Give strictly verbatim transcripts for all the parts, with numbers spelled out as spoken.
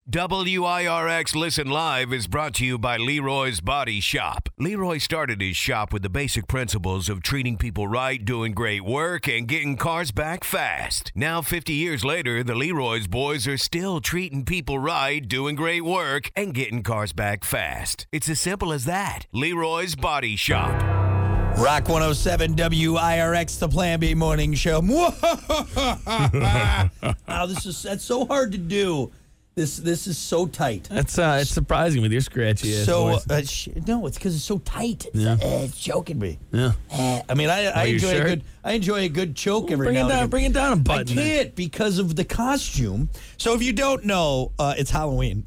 W I R X Listen Live is brought to you by Leroy's Body Shop. Leroy started his shop with the basic principles of treating people right, doing great work, and getting cars back fast. Now, fifty years later, the Leroy's boys are still treating people right, doing great work, and getting cars back fast. It's as simple as that. Leroy's Body Shop. Rock one oh seven W I R X, the Plan B Morning Show. Wow, this is that's so hard to do. This this is so tight. That's uh, it's surprising with your scratchy ass So voice. uh, sh- no, it's because it's so tight. It's, Yeah. uh, it's choking me. Yeah. Uh, I mean, I, I your enjoy a shirt? good I enjoy a good choke every Bring now it and down. again. Bring it down a I button. can't because of the costume. So if you don't know, uh, it's Halloween.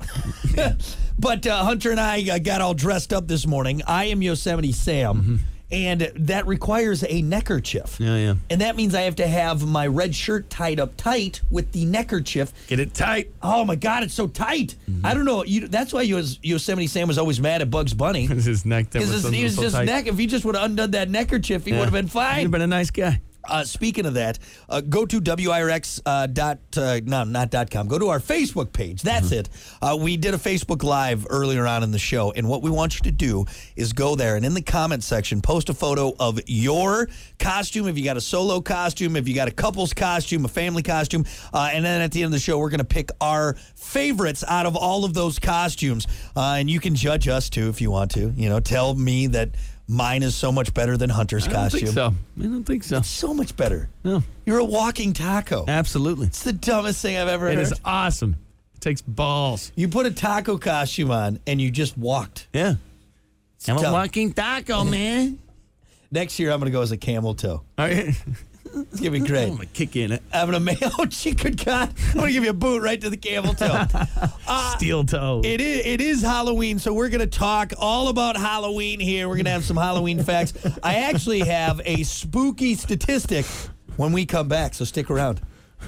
But uh, Hunter and I uh, got all dressed up this morning. I am Yosemite Sam. Mm-hmm. And that requires a neckerchief. Yeah, yeah. And that means I have to have my red shirt tied up tight with the neckerchief. Get it tight. Oh, my God, it's so tight. Mm-hmm. I don't know. You, that's why Yos- Yosemite Sam was always mad at Bugs Bunny. It's his neck that Because was, his, he was so just tight. neck. If he just would have undone that neckerchief, he Yeah. would have been He'd fine. have been a nice guy. Uh, speaking of that, uh, go to W I R X uh, dot, uh, no, not dot com. Go to our Facebook page. That's Mm-hmm. it. Uh, we did a Facebook Live earlier on in the show, and what we want you to do is go there and in the comment section, post a photo of your costume. If you got a solo costume, if you got a couple's costume, a family costume, uh, and then at the end of the show, we're going to pick our favorites out of all of those costumes. Uh, and you can judge us, too, if you want to. You know, tell me that mine is so much better than Hunter's I don't costume. think so. I don't think so. So much better. No. You're a walking taco. Absolutely. It's the dumbest thing I've ever It heard. is awesome. It takes balls. You put a taco costume on and you just walked. Yeah. I'm dumb. a walking taco, man. Next year, I'm going to go as a camel toe. All right. It's going to be great. I'm going to kick in it. I'm going to make, oh, gee, good God. I'm going to give you a boot right to the camel toe. Uh, Steel toe. It is, it is Halloween, so we're going to talk all about Halloween here. We're going to have some Halloween facts. I actually have a spooky statistic when we come back, so stick around.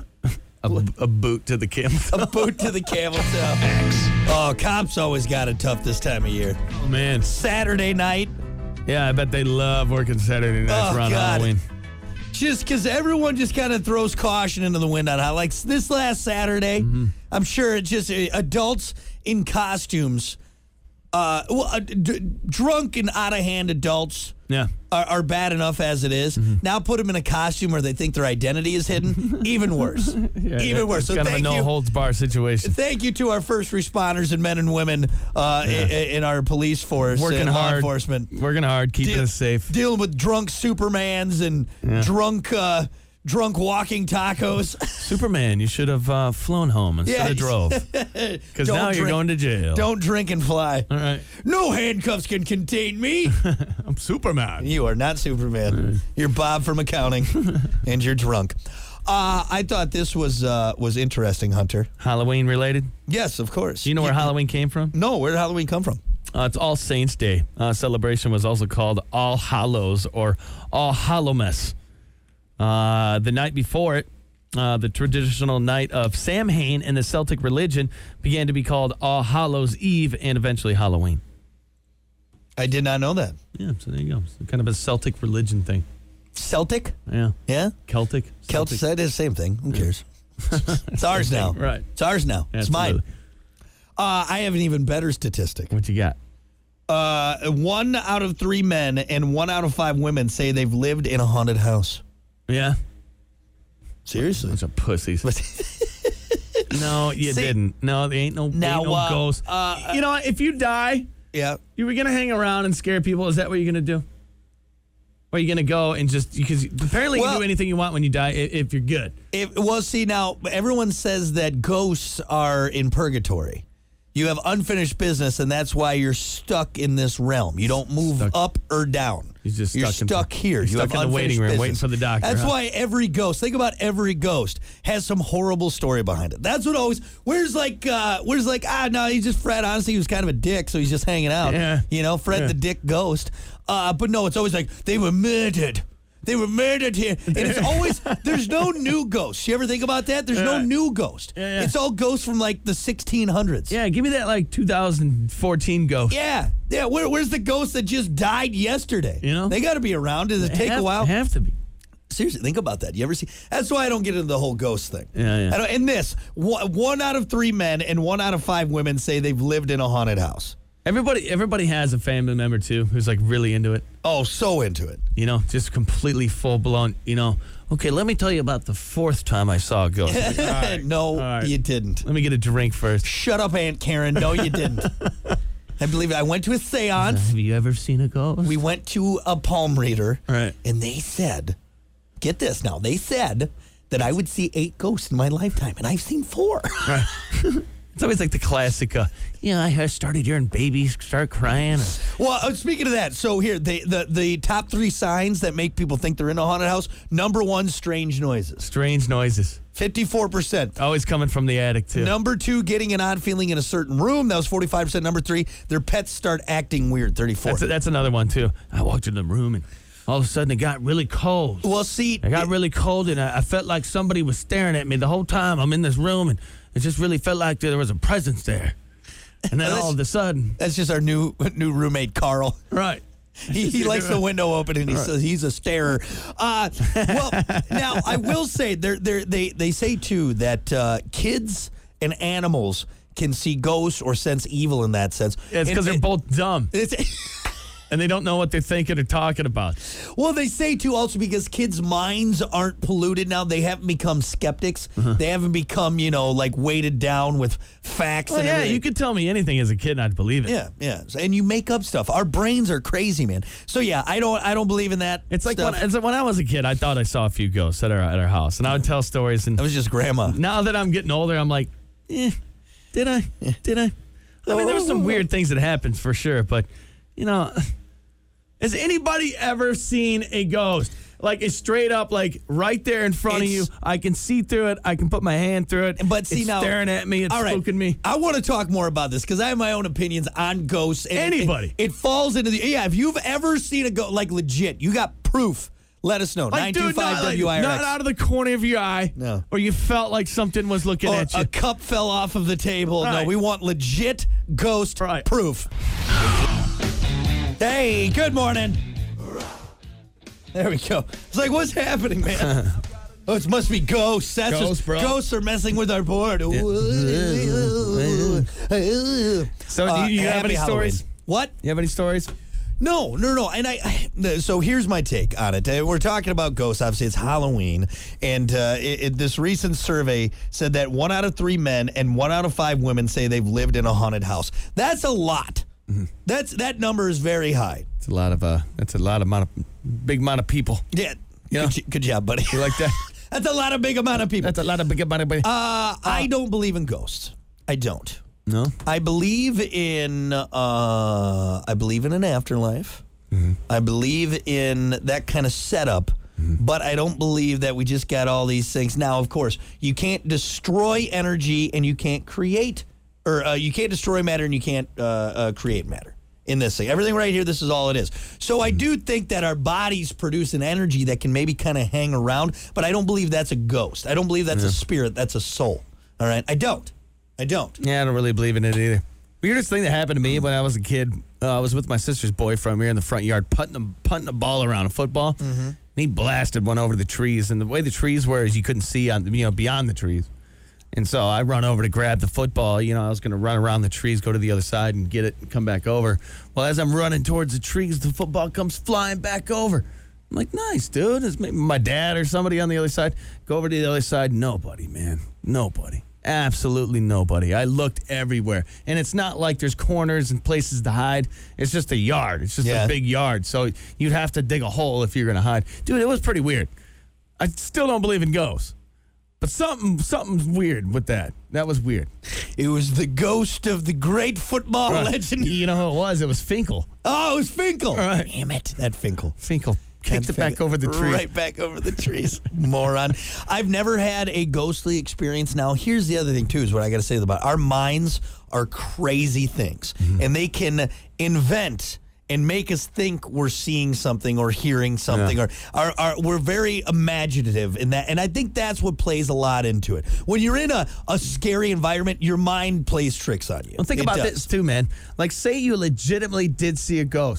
A, a boot to the camel toe. A boot to the camel toe. Oh, cops always got it tough this time of year. Oh, man. Saturday night. Yeah, I bet they love working Saturday nights Oh, around God. Halloween. Just because everyone just kind of throws caution into the wind on how, like this last Saturday, Mm-hmm. I'm sure it's just uh, adults in costumes, uh, well, uh, d- drunk and out of hand adults Yeah. are, are bad enough as it is. Mm-hmm. Now put them in a costume where they think their identity is hidden, even worse. Yeah, even worse. It's So kind of a thank no you. holds bar situation. Thank you to our first responders and men and women uh, Yeah. in, in our police force, Working and law hard. enforcement. Working hard, keeping Deal- us safe. Dealing with drunk Supermans and Yeah. drunk uh, drunk walking tacos. Superman, you should have uh, flown home instead Yeah. of drove. Because Don't now you're drink- going to jail. Don't drink and fly. All right. No handcuffs can contain me. I'm Superman. You are not Superman. You're Bob from accounting, and you're drunk. Uh, I thought this was uh, was interesting, Hunter. Halloween related? Yes, of course. Do you know where Halloween came from? No, where did Halloween come from? Uh, it's All Saints Day. Uh, celebration was also called All Hallows or All Hallowmas. Uh, the night before it, uh, the traditional night of Samhain in the Celtic religion began to be called All Hallows Eve and eventually Halloween. I did not know that. Yeah, so there you go. It's kind of a Celtic religion thing. Celtic? Yeah. Yeah? Celtic. Celtic. Celtic. That is the same thing. Who cares? It's ours now. Right. It's ours now. It's mine. Absolutely. Uh, I have an even better statistic. What you got? Uh, one out of three men and one out of five women say they've lived in a haunted house. Yeah. Seriously? Bunch of pussies. No, you See- didn't. No, there ain't no, Now, ain't no uh, ghost. uh, you know what? If you die, Yeah. you were going to hang around and scare people. Is that what you're going to do? Or are you going to go and just, because apparently you Well- can do anything you want when you die i- if you're good. If, well, see, now, everyone says that ghosts are in purgatory. You have unfinished business, and that's why you're stuck in this realm. You don't move Stuck. up or down. You're just You're stuck in- stuck here. you're You stuck have in the waiting unfinished room business. waiting for the doctor, That's huh? why every ghost, think about every ghost, has some horrible story behind it. That's what always, where's like, uh, where's like, ah, no, he's just Fred. Honestly, he was kind of a dick, so he's just hanging out. Yeah. You know, Fred Yeah. the dick ghost. Uh, but no, it's always like, they were murdered. They were murdered here. And it's always, there's no new ghosts. You ever think about that? There's no Yeah. new ghost. Yeah, yeah. It's all ghosts from like the sixteen hundreds. Yeah, give me that like two thousand fourteen ghost. Yeah. Yeah. Where, where's the ghost that just died yesterday? You know? They got to be around. Does it take have, a while? Have to be. Seriously, think about that. You ever see? That's why I don't get into the whole ghost thing. Yeah, yeah. I don't, and this, one, one out of three men and one out of five women say they've lived in a haunted house. Everybody, everybody has a family member too who's like really into it. Oh, so into it. You know, just completely full blown. You know, okay, let me tell you about the fourth time I saw a ghost. Like, all right, no, all right. you didn't. Let me get a drink first. Shut up, Aunt Karen. No, you didn't. I believe it. I went to a seance. Have you ever seen a ghost? We went to a palm reader, Right. and they said, get this now, they said that I would see eight ghosts in my lifetime, and I've seen four. Right. It's always like the classic, uh, yeah, I started hearing babies start crying. Well, uh, speaking of that, so here, the, the, the top three signs that make people think they're in a haunted house, number one, strange noises. Strange noises. fifty-four percent. Always coming from the attic, too. Number two, getting an odd feeling in a certain room. That was forty-five percent. Number three, their pets start acting weird, thirty-four. That's, that's another one, too. I walked in the room, and all of a sudden it got really cold. Well, see. It got really cold, and I, I felt like somebody was staring at me the whole time. I'm in this room, and it just really felt like there was a presence there. And then all of a sudden. That's just our new new roommate, Carl. Right. He, he likes the window open, and he Right. says he's a starer. Uh, well, now, I will say, they're, they're, they they say, too, that uh, kids and animals can see ghosts or sense evil in that sense. It's because they're And- both dumb, It's, and they don't know what they're thinking or talking about. well, they say, too, also because kids' minds aren't polluted now. They haven't become skeptics. Uh-huh. They haven't become, you know, like weighted down with facts Well, and yeah, everything. you could tell me anything as a kid, and I'd believe it. Yeah, yeah, and you make up stuff. Our brains are crazy, man. So yeah, I don't, I don't believe in that. It's like stuff. when, it's like when I was a kid, I thought I saw a few ghosts at our at our house, and I would tell stories. And That was just grandma. now that I'm getting older, I'm like, eh, did I? Did I? I mean, there were some weird things that happened for sure, but you know, has anybody ever seen a ghost? Like it's straight up, like right there in front It's- of you. I can see through it. I can put my hand through it. But see it's now, staring at me. It's all right, spooking me. I want to talk more about this because I have my own opinions on ghosts. And it- Anybody. it, it falls into the yeah. If you've ever seen a ghost, like legit, you got proof. Let us know. Like, Nine two dude, five not, like, W I R X. not out of the corner of your eye. No. Or you felt like something was looking Or at you. a cup fell off of the table. No, Right. we want legit ghost Right. proof. Hey, good morning. There we go. It's like, what's happening, man? Oh, it must be ghosts. That's Ghosts, just bro. ghosts are messing with our board. So, Uh, do you have happy any Halloween. stories? What? You have any stories? No, no, no. And I, I, so here's my take on it. Uh, We're talking about ghosts. Obviously, it's Halloween. And uh, it, it, this recent survey said that one out of three men and one out of five women say they've lived in a haunted house. That's a lot. Mm-hmm. That's That number is very high. It's a lot of uh. That's a lot of amount of big amount of people. Yeah. Yeah. Good, good job, buddy. You like that? That's a lot of big amount of people. That's a lot of big amount of people. Uh, I don't believe in ghosts. I don't. no. I believe in uh, I believe in an afterlife. Mm-hmm. I believe in that kind of setup, Mm-hmm. but I don't believe that we just got all these things. Now, of course, you can't destroy energy and you can't create, or uh, you can't destroy matter and you can't uh, uh, create matter in this thing. Everything right here, this is all it is. So I do think that our bodies produce an energy that can maybe kind of hang around, but I don't believe that's a ghost. I don't believe that's a spirit. That's a soul. All right? I don't. I don't. Yeah, I don't really believe in it either. Weirdest thing that happened to me when I was a kid, uh, I was with my sister's boyfriend. We were in the front yard putting a, putting a ball around a football. Mm-hmm. And he blasted one over the trees. And the way the trees were is you couldn't see on, you know, beyond the trees. And so I run over to grab the football. You know, I was going to run around the trees, go to the other side and get it and come back over. Well, as I'm running towards the trees, the football comes flying back over. I'm like, nice, dude. It's maybe my dad or somebody on the other side. Go over to the other side. Nobody, man. Nobody. Absolutely nobody. I looked everywhere. And it's not like there's corners and places to hide. It's just a yard. It's just Yeah. a big yard. So you'd have to dig a hole if you're going to hide. Dude, it was pretty weird. I still don't believe in ghosts. But something something's weird with that. That was weird. It was the ghost of the great football Right. legend. You know who it was? It was Finkel. Oh, it was Finkel. Right. Damn it. That Finkel. Finkel kicked That it back Finkel. over the tree. Right back over the trees. Moron. I've never had a ghostly experience. Now, here's the other thing, too, is what I got to say about it. Our minds are crazy things, Mm-hmm. and they can invent and make us think we're seeing something or hearing something, Yeah. or are, are we're very imaginative in that. And I think that's what plays a lot into it. When you're in a, a scary environment, your mind plays tricks on you. Well, think It about does. this too, man. Like, say you legitimately did see a ghost.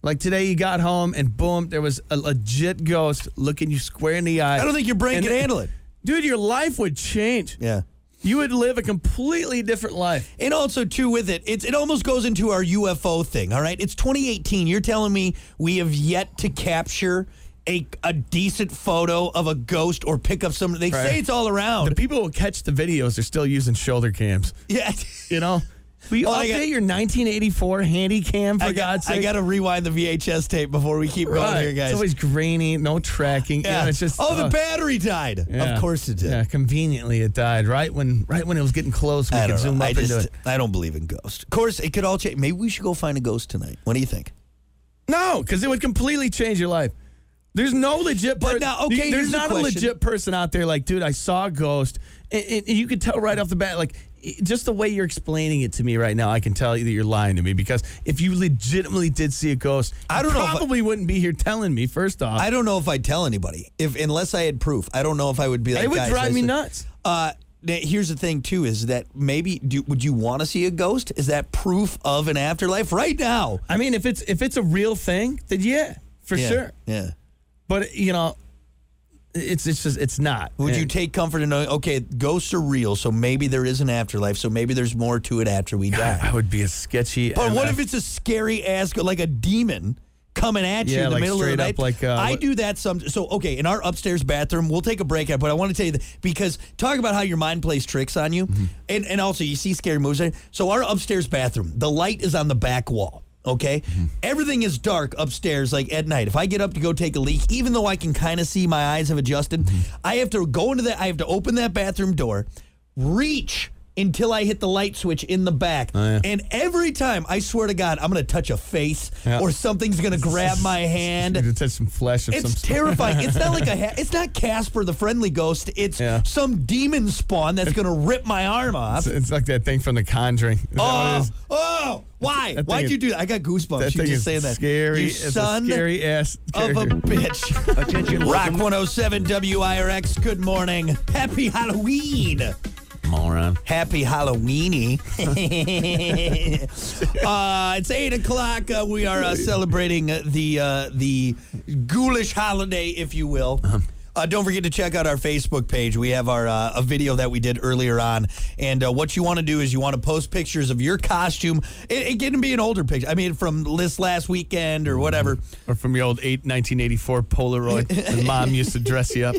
Like today, you got home and boom, there was a legit ghost looking you square in the eye. I don't think your brain And can then- handle it. Dude, your life would change. Yeah. You would live a completely different life. And also, too, with it, it's, it almost goes into our U F O thing, all right? It's twenty eighteen. You're telling me we have yet to capture a, a decent photo of a ghost or pick up some... They Right. say it's all around. The people who catch the videos are still using shoulder cams. yeah. You know? Will you Well, I update got- your nineteen eighty-four handy cam, for I got, God's sake? I got to rewind the V H S tape before we keep going Right. here, guys. It's always grainy, no tracking. yeah. Yeah, it's just, oh, the uh, battery died. yeah. Of course it did. Yeah, conveniently it died right when right when it was getting close. We I could don't zoom know. up I into just, it. I don't believe in ghosts. Of course, it could all change. Maybe we should go find a ghost tonight. What do you think? No, because it would completely change your life. There's no legit. But per- now, okay, there's here's the not a question. legit person out there like, dude, I saw a ghost, and, and you could tell right off the bat, like, just the way you're explaining it to me right now, I can tell you that you're lying to me. Because if you legitimately did see a ghost, I don't you know if I- probably wouldn't be here telling me. First off, I don't know if I'd tell anybody if unless I had proof. I don't know if I would be like. it would "Guys, drive I me saw-" nuts. Uh, th- here's the thing too: is that maybe do, would you want to see a ghost? Is that proof of an afterlife right now? I mean, if it's if it's a real thing, then yeah, for Yeah, sure. Yeah. But you know, it's it's just it's not. Would you And- take comfort in knowing, okay, ghosts are real, so maybe there is an afterlife, so maybe there's more to it after we die. I would be a sketchy. But and what I- if it's a scary ass, like a demon coming at you Yeah, in the like middle of the straight night? up like, uh, I what- do that some. So okay, in our upstairs bathroom, we'll take a break out. But I want to tell you that because talk about how your mind plays tricks on you, Mm-hmm. and and also you see scary movies. So our upstairs bathroom, the light is on the back wall. Okay, Mm-hmm. everything is dark upstairs. Like at night, if I get up to go take a leak, even though I can kind of see my eyes have adjusted, Mm-hmm. I have to go into that. I have to open that bathroom door, reach until I hit the light switch in the back. Oh, yeah. And every time, I swear to God, I'm going to touch a face Yeah. or something's going to grab my You're hand. gonna touch some flesh of some It's sort. terrifying. It's not like a ha- it's not Casper the Friendly Ghost. It's Yeah. some demon spawn that's going to rip my arm off. It's, it's like that thing from The Conjuring. Is that what it Oh, is? oh, why? That Why'd thing you is- do that? I got goosebumps. That You thing just is saying that. scary. You It's son a scary ass of a character. bitch. Attention, Rock welcome. one oh seven W I R X. Good morning. Happy Halloween. Moron. Happy Halloweeny. uh, it's eight o'clock. Uh, we are uh, celebrating uh, the uh, the ghoulish holiday, if you will. Uh, don't forget to check out our Facebook page. We have our uh, a video that we did earlier on. And uh, what you want to do is you want to post pictures of your costume. It, it can be an older picture. I mean, from this last weekend or whatever. Or from your old eight, nineteen eighty-four Polaroid. When mom used to dress you up.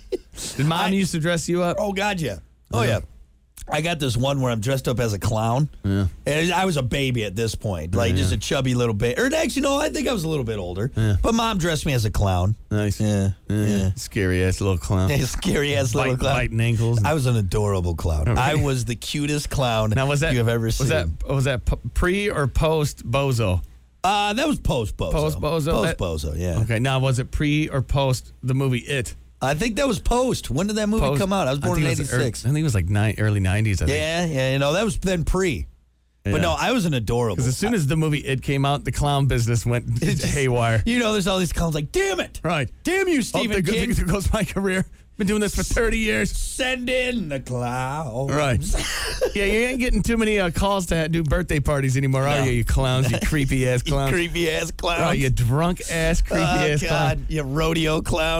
Did mom I- used to dress you up? Oh, God, yeah. Oh, yeah. I got this one where I'm dressed up as a clown. Yeah. And I was a baby at this point, like Yeah, just yeah. a chubby little bit. Or actually, no, I think I was a little bit older. Yeah. But mom dressed me as a clown. Nice. Yeah, Yeah. yeah. Scary ass little clown. A scary ass little Bite, clown. biting ankles. I was an adorable clown. Okay. I was the cutest clown now was that you have ever was seen. that was that p- pre or post Bozo? Uh, that was post Bozo. Post Bozo? Post That- Bozo. Yeah. Okay, now was it pre or post the movie It? I think that was post. When did that movie Post- come out? I was born in think it was ear- eighty-six. I think it was like nine, early nineties. I think. Yeah, yeah. You know that was then pre. But Yeah. no, I was an adorable. Because as soon as the movie It came out, the clown business went It's just- haywire. You know, there's all these clowns like, damn it, Right. damn you, Oh, Stephen there, King. there goes my career. Been doing this for thirty years. Send in the clowns. Right. Yeah, you ain't getting too many uh, calls to do birthday parties anymore, are No. you, you clowns, you creepy ass You clowns? creepy ass clowns. Oh, you drunk ass, creepy Oh, ass God, clown. you rodeo clown.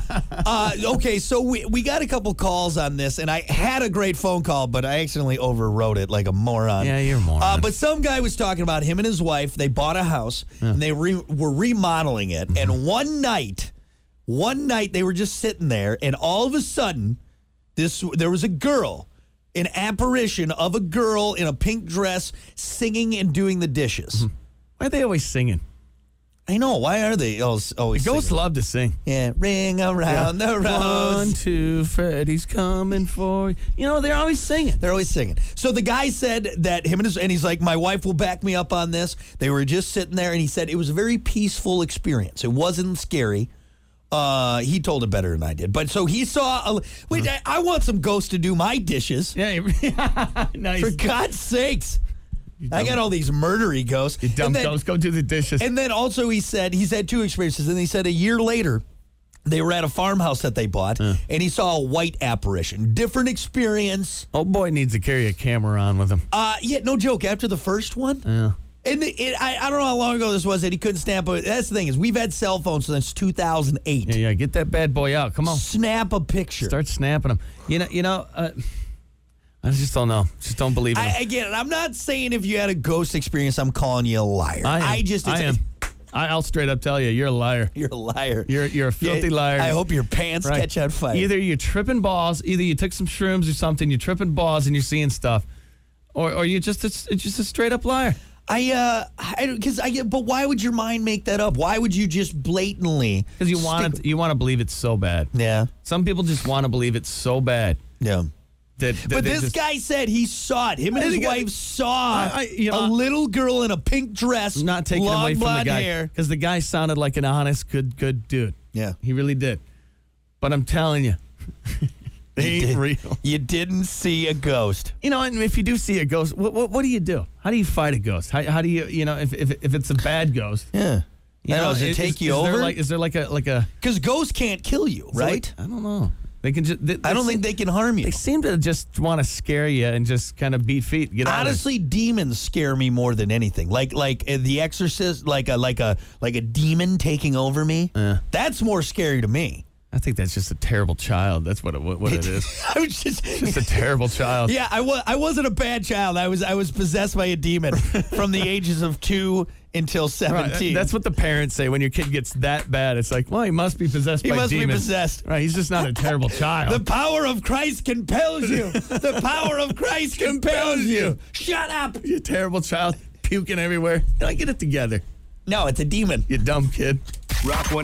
uh, okay, so we, we got a couple calls on this, and I had a great phone call, but I accidentally overwrote it like a moron. Yeah, you're a moron. Uh, but some guy was talking about him and his wife. They bought a house, and they re- were remodeling it. Mm-hmm. And one night, one night they were just sitting there, and all of a sudden, this there was a girl, an apparition of a girl in a pink dress singing and doing the dishes. Why are they always singing? I know. Why are they always, always Ghosts singing? love to sing. Yeah, ring around the One, rose. two, Freddy's coming for you. You know, they're always singing. They're always singing. So the guy said that him and his, and he's like, my wife will back me up on this. They were just sitting there, and he said it was a very peaceful experience. It wasn't scary. Uh, he told it better than I did. But so he saw, a, wait, I, I want some ghosts to do my dishes. Yeah, nice. For God's sakes. I got all these murdery ghosts. You dumb And then- ghosts, go do the dishes. And then also he said, he's had two experiences, and he said a year later, they were at a farmhouse that they bought, and he saw a white apparition. Different experience. Old boy needs to carry a camera on with him. Uh, yeah, no joke. After the first one, Yeah. And the, it, I, I don't know how long ago this was that he couldn't snap a. That's the thing is we've had cell phones since two thousand eight. Yeah, yeah. Get that bad boy out. Come on. Snap a picture. Start snapping them. You know, you know. Uh, I just don't know. Just don't believe it. I, again, I'm not saying if you had a ghost experience, I'm calling you a liar. I, am. I just. I am. I, I'll straight up tell you, you're a liar. You're a liar. You're you're a filthy yeah, liar. I hope your pants Right. catch on fire. Either you're tripping balls, either you took some shrooms or something, you're tripping balls and you're seeing stuff, or or you're just a, just a straight up liar. I uh, I because I get, but why would your mind make that up? Why would you just blatantly? Because you want stick- to, you want to believe it's so bad. Yeah. Some people just want to believe it's so bad. Yeah. That, that But they this just, guy said he saw it. Him and I his think I- wife saw I- I- you know, a little girl in a pink dress, I'm not taking long away from the blonde guy hair. because the guy sounded like an honest, good, good dude. Yeah. He really did. But I'm telling you, they You ain't did- real. You didn't see a ghost. You know, and if you do see a ghost, what, what, what do you do? How do you fight a ghost? How, how do you, you know, if, if if it's a bad ghost, Yeah. you I know, does it is- take is, you is over? There like, is there like a like a Because ghosts can't kill you, is there right? like- I don't know. They can just. They, I don't they think seem, they can harm you. They seem to just want to scare you and just kind of beat feet. Get out of Honestly, demons scare me more than anything. Like like uh, The Exorcist, like a like a like a demon taking over me. Yeah. That's more scary to me. I think that's just a terrible child. That's what it, what, what it is. I was just Just a terrible child. Yeah, I was I wasn't a bad child. I was I was possessed by a demon from the ages of two until Right, seventeen. that's what the parents say when your kid gets that bad. It's like, well, he must be possessed He by must be demons. possessed. Right, he's just not a terrible child. The power of Christ compels you. The power of Christ compels you. Shut up. You terrible child, puking everywhere. No, get it together, No, it's a demon. you dumb kid. Rock one.